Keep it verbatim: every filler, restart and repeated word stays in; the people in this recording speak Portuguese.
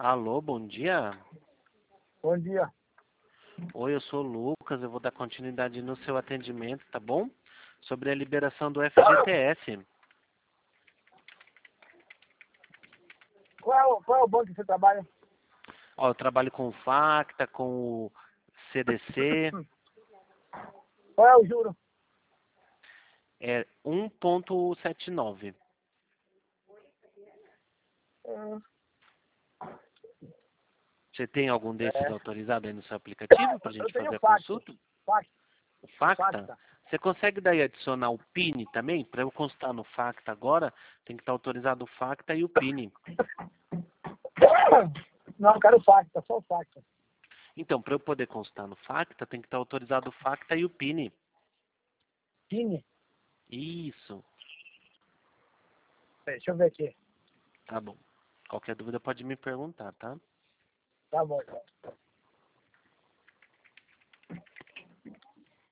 Alô, bom dia. Bom dia. Oi, eu sou o Lucas, eu vou dar continuidade no seu atendimento, tá bom? Sobre a liberação do F G T S. Qual é o, qual é o banco que você trabalha? Ó, eu trabalho com o Facta, com o C D C, Qual é o juro? é um ponto setenta e nove. Hum, Você tem algum desses É, autorizado aí no seu aplicativo para a eu gente tenho fazer a facto. consulta? Facto, O Facta? facta. Você consegue daí adicionar o P I N também? Para eu constar no Facta agora, tem que estar autorizado o Facta e o P I N. Não, eu quero facta, só o facta. Então, para eu poder constar no Facta, tem que estar autorizado o Facta e o P I N. Tine. Isso, Deixa eu ver aqui. tá bom. Qualquer dúvida pode me perguntar, tá? Tá bom, então.